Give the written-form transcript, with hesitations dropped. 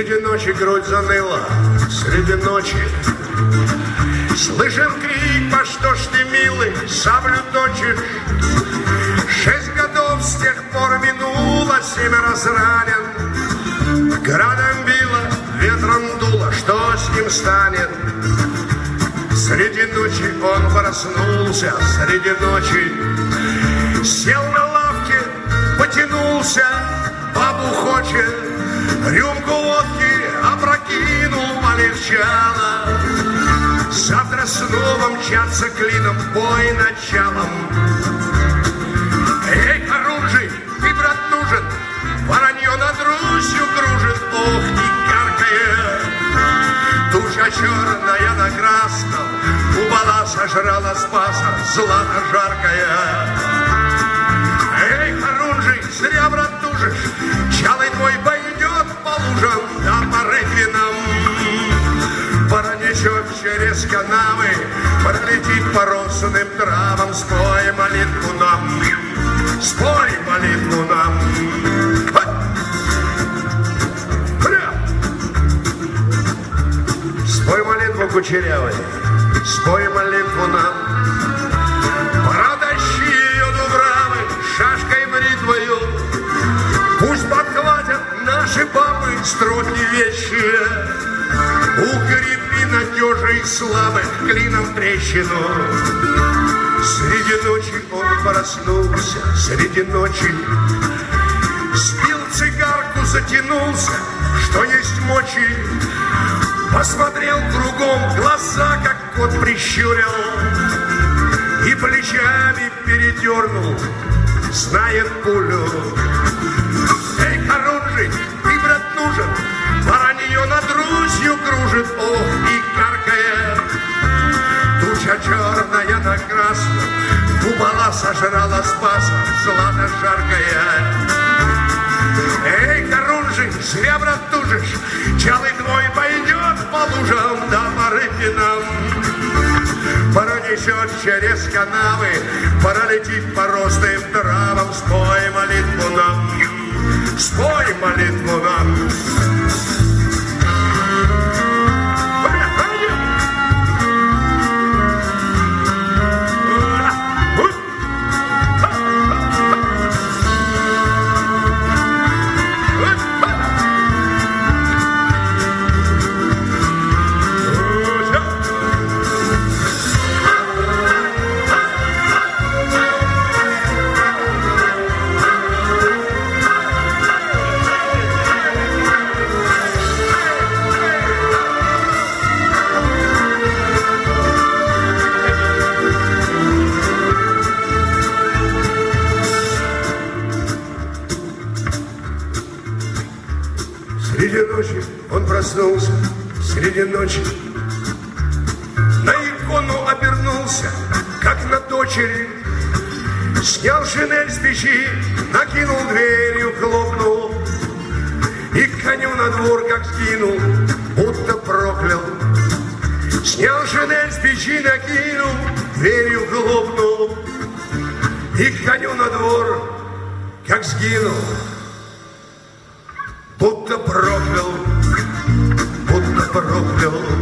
Среди ночи грудь заныла, среди ночи слышим крик: по что ж ты, милый, саблю точишь? 6 годов с тех пор минуло, 7 раз ранен. Градом било, ветром дуло, что с ним станет? Среди ночи он проснулся, среди ночи сел на лавке, потянулся, бабу хочет, рюмку водки опрокинул, полегчало. Завтра снова мчаться клином, бой началом. Эй, Харунжий, ты, брат, нужен, воронье над Русью кружит, ох, и яркое. Туча черная на красном, купола сожрала Спаса, злато жаркая. Эй, Харунжий, зря, брат, тужишь, чалый твой пойдет по лужам, да по рытвинам. Пронесет через канавы, пролетит по росным травам. Спой молитву нам, спой молитву нам. Спой молитву кучерявой, спой молитву нам. Протащи ее дубравы шашкой бритвою. Пусть подхватят наши бабы строки вещие. Укрепи надежей слабых клином трещину. Среди ночи он проснулся, среди ночи спил цигарку, затянулся, что есть мочи. Посмотрел кругом, глаза как кот прищурил и плечами передернул, знает пулю. Эй, Харунжий, ты, брат, нужен, воронье над Русью кружит, ох, и каркает. Туча черная на красном, купола сожрала Спаса, злато жаркая. Эй, Харунжий, зря, брат, тужишь, чалый твой пойдет по лужам, да по рытвинам. Пронесет через канавы, пролетит по росным травам. Спой молитву нам, спой молитву нам. Среди ночи он проснулся, среди ночи на икону обернулся, как на дочери. Снял шинель с печи, накинул дверью, хлопнул, и к коню на двор как скинул, будто проклял. Снял шинель с печи, накинул, дверью хлопнул, и к коню на двор как сгинул, будто проклял, будто проклял.